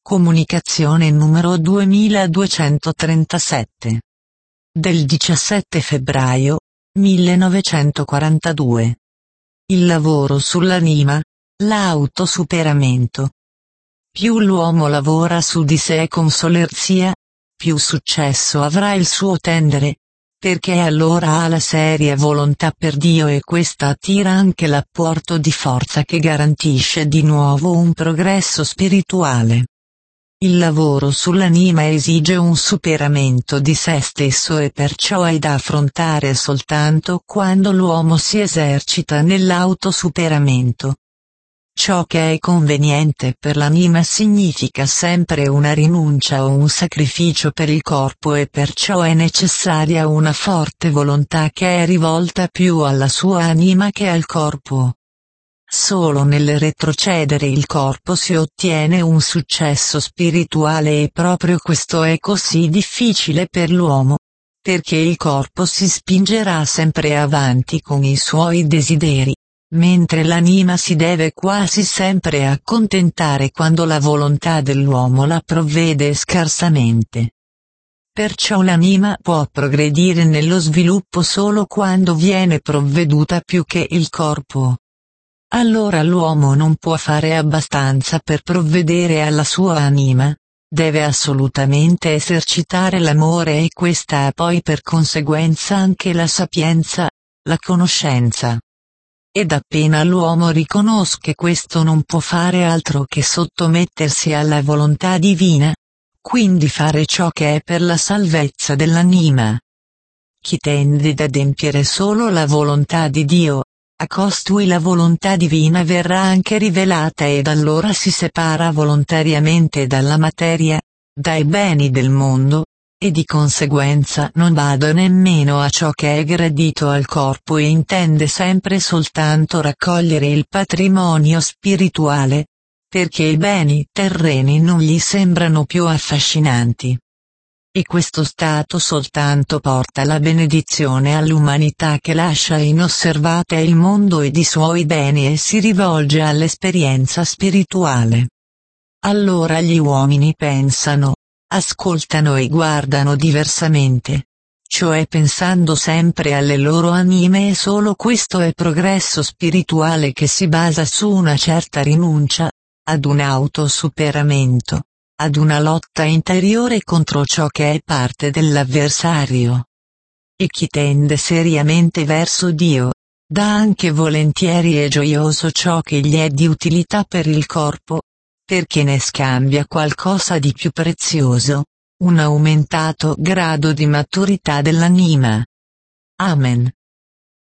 Comunicazione numero 2237. Del 17 febbraio 1942. Il lavoro sull'anima, l'autosuperamento. Più l'uomo lavora su di sé con solerzia, più successo avrà il suo tendere, perché allora ha la seria volontà per Dio e questa attira anche l'apporto di forza che garantisce di nuovo un progresso spirituale. Il lavoro sull'anima esige un superamento di se stesso e perciò è da affrontare soltanto quando l'uomo si esercita nell'autosuperamento. Ciò che è conveniente per l'anima significa sempre una rinuncia o un sacrificio per il corpo e perciò è necessaria una forte volontà che è rivolta più alla sua anima che al corpo. Solo nel retrocedere il corpo si ottiene un successo spirituale e proprio questo è così difficile per l'uomo, perché il corpo si spingerà sempre avanti con i suoi desideri, mentre l'anima si deve quasi sempre accontentare quando la volontà dell'uomo la provvede scarsamente. Perciò l'anima può progredire nello sviluppo solo quando viene provveduta più che il corpo. Allora l'uomo non può fare abbastanza per provvedere alla sua anima, deve assolutamente esercitare l'amore e questa ha poi per conseguenza anche la sapienza, la conoscenza. Ed appena l'uomo riconosce questo non può fare altro che sottomettersi alla volontà divina, quindi fare ciò che è per la salvezza dell'anima. Chi tende ad adempiere solo la volontà di Dio, a costui la volontà divina verrà anche rivelata ed allora si separa volontariamente dalla materia, dai beni del mondo, e di conseguenza non bada nemmeno a ciò che è gradito al corpo e intende sempre soltanto raccogliere il patrimonio spirituale, perché i beni terreni non gli sembrano più affascinanti. E questo stato soltanto porta la benedizione all'umanità che lascia inosservate il mondo ed i suoi beni e si rivolge all'esperienza spirituale. Allora gli uomini pensano, ascoltano e guardano diversamente, cioè pensando sempre alle loro anime e solo questo è progresso spirituale che si basa su una certa rinuncia, ad un autosuperamento, ad una lotta interiore contro ciò che è parte dell'avversario. E chi tende seriamente verso Dio, dà anche volentieri e gioioso ciò che gli è di utilità per il corpo, perché ne scambia qualcosa di più prezioso, un aumentato grado di maturità dell'anima. Amen.